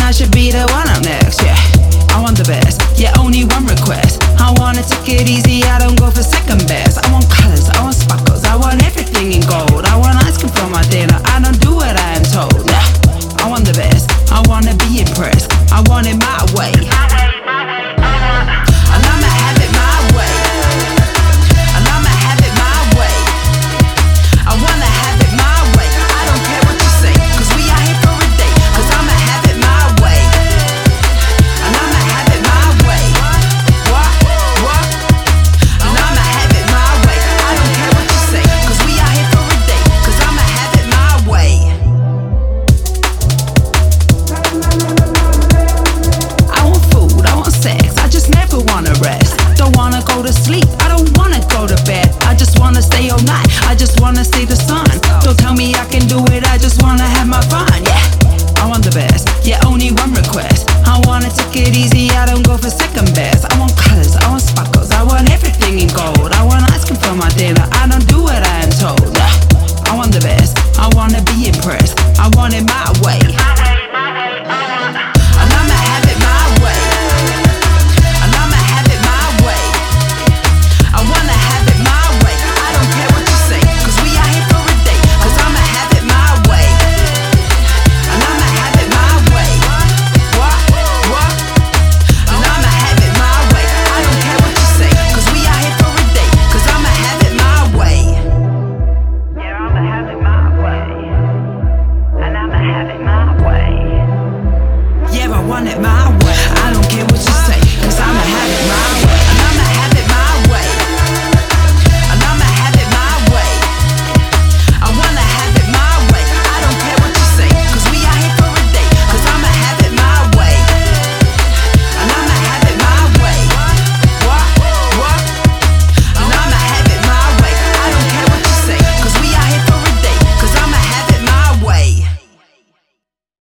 I should be the one up next, yeah. I want the best, yeah, only one request. I wanna take it easy, I don't go for second best. I want colors, I want sparkles, I want everything in gold. I want ice cream for my dinner, I don't do what I am told. Nah, I want the best, I wanna be impressed. I want it my way, and I'ma have it my way, and I'ma have it my way. I wanna have it my way, I don't care what you say, cause we are here for a day. Cause I'ma have it my way, and I'ma have it my way. What? And I'ma have it my way, I don't care what you say, cause we are here for a day. Cause I'ma have it my way. I want food, I want sex, I just never wanna rest. Don't wanna go to sleep, I don't wanna go to bed. I just wanna stay all night, I just wanna see the sun. Don't tell me I can do it, I just wanna have my fun, yeah. I want the best, yeah, only one request. I wanna take it easy, I don't go for second best. I want colors, I want sparkles, I want everything in gold. I want ice cream for my dinner, I don't do what I am told. Nah, I want the best, I wanna be impressed. I want it my way, and I'ma have it my way, and I'ma have it my way. I wanna have it my way, I don't care what you say, cause we are here for a day. Cause I'ma have it my way, and I'ma have it my way. What? And I'ma have it my way, I don't care what you say, cause we are here for a day. Cause I'ma have it my way. Yeah, I'ma have it my way, and I'ma have it my way. Yeah, I want it my way, I don't care what you say,